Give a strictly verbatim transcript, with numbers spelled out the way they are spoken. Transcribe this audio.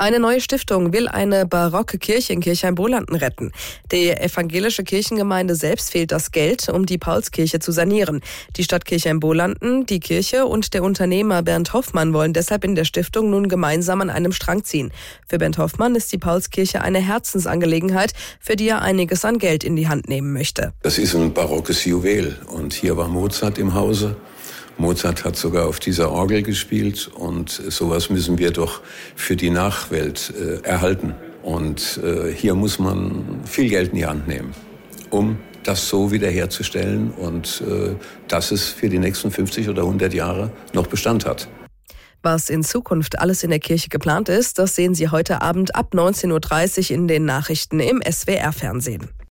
Eine neue Stiftung will eine barocke Kirche in Kirchheim-Bolanden retten. Der evangelische Kirchengemeinde selbst fehlt das Geld, um die Paulskirche zu sanieren. Die Stadt Kirchheim-Bolanden, die Kirche und der Unternehmer Bernd Hoffmann wollen deshalb in der Stiftung nun gemeinsam an einem Strang ziehen. Für Bernd Hoffmann ist die Paulskirche eine Herzensangelegenheit, für die er einiges an Geld in die Hand nehmen möchte. Das ist ein barockes Juwel und hier war Mozart im Hause. Mozart hat sogar auf dieser Orgel gespielt und sowas müssen wir doch für die Nachwelt äh, erhalten. Und äh, hier muss man viel Geld in die Hand nehmen, um das so wiederherzustellen und äh, dass es für die nächsten fünfzig oder hundert Jahre noch Bestand hat. Was in Zukunft alles in der Kirche geplant ist, das sehen Sie heute Abend ab neunzehn Uhr dreißig in den Nachrichten im S W R-Fernsehen.